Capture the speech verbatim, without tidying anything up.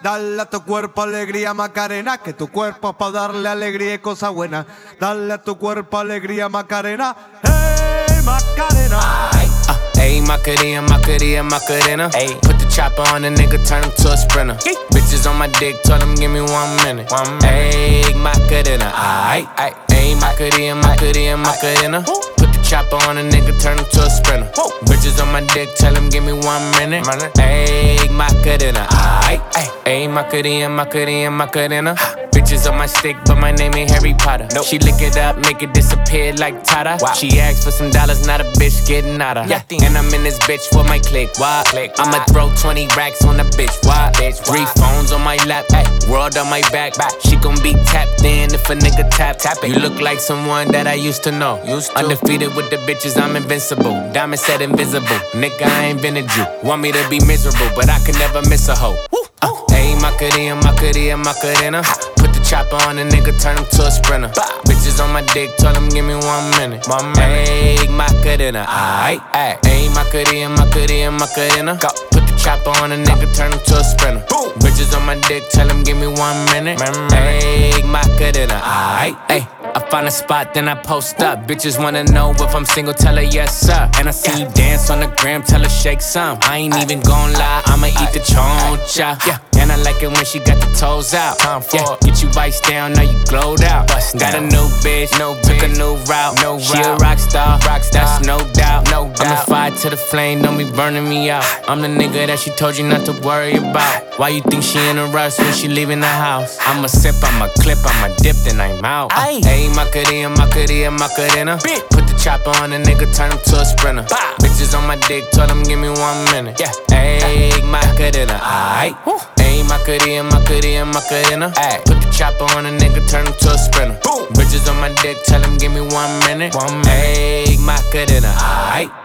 Dale a tu cuerpo alegría, Macarena, que tu cuerpo es pa' darle alegría y cosas buenas. Dale a tu cuerpo alegría, Macarena. Hey, Macarena. Ay, uh, hey, Macarena, Macarena, Macarena. Ay, put the chopper on a nigga, turn him to a sprinter. Ay. Bitches on my dick, tell them give me one minute. One minute. Hey, Macarena. Ay, ay, hey, Macarena, Macarena, Macarena. Put the chopper on a nigga, turn him to a sprinter. Woo. Bitches on my dick, tell them give me one minute. Hey, Macarena. Ay, ay, hey, Macarena, Macarena, Macarena. Bitches on my stick, but my name ain't Harry Potter. Nope. She lick it up, make it disappear like Tata. Wow. She asked for some dollars, not a bitch getting out of. Yeah. And I'm in this bitch for my click. Why? Click. I'ma throw twenty racks on a bitch. Why? Bitch. Three phones on my lap, ay. World on my back. back. She gon' be tapped in if a nigga tap. tap it. You look like someone that I used to know. Used to. Undefeated with the bitches, I'm invincible. Diamond said invisible. Nigga, I ain't been a Jew. Want me to be miserable, but I can never miss a hoe. Uh, hey, Macarena, Macarena, Macarena. Put the chopper on a nigga, turn him to a sprinter. Bah. Bitches on my dick, tell him give me one minute. One minute. Hey, Macarena, aight, aight. Hey, Macarena, Macarena, Macarena. Go. Put the chopper on a nigga, turn him to a sprinter. Boom. Bitches on my dick, tell him give me one minute. Hey, Macarena, aight, aight. I find a spot, then I post up. Bitches wanna know if I'm single, tell her yes, sir. And I see you dance on the gram, tell her shake some. I ain't even gon' lie, I'ma eat the choncha. Yeah. And I like it when she got the toes out. Yeah. Get you iced down, now you glowed out. Got a new bitch, no took a new route. No she route. A rock star, rock star, that's no doubt. No doubt. I'm a fire to the flame, don't be burning me out. I'm the nigga that she told you not to worry about. Why you think she in a rush when she leaving the house? I'ma sip, I'ma clip, I'ma dip, then I'm out. Uh, hey, Macarena, Macarena, Macarena. Put the chopper on a nigga, turn him to a sprinter. Bah. Bitches on my dick, tell them give me one minute. Yeah. Hey, Macarena, aight. Hey, Macarena, Macarena, Macarena. Ay. Put the chopper on a nigga, turn him to a sprinter. Boom. Bitches on my dick, tell him give me one minute. One minute. Hey, Macarena, aight.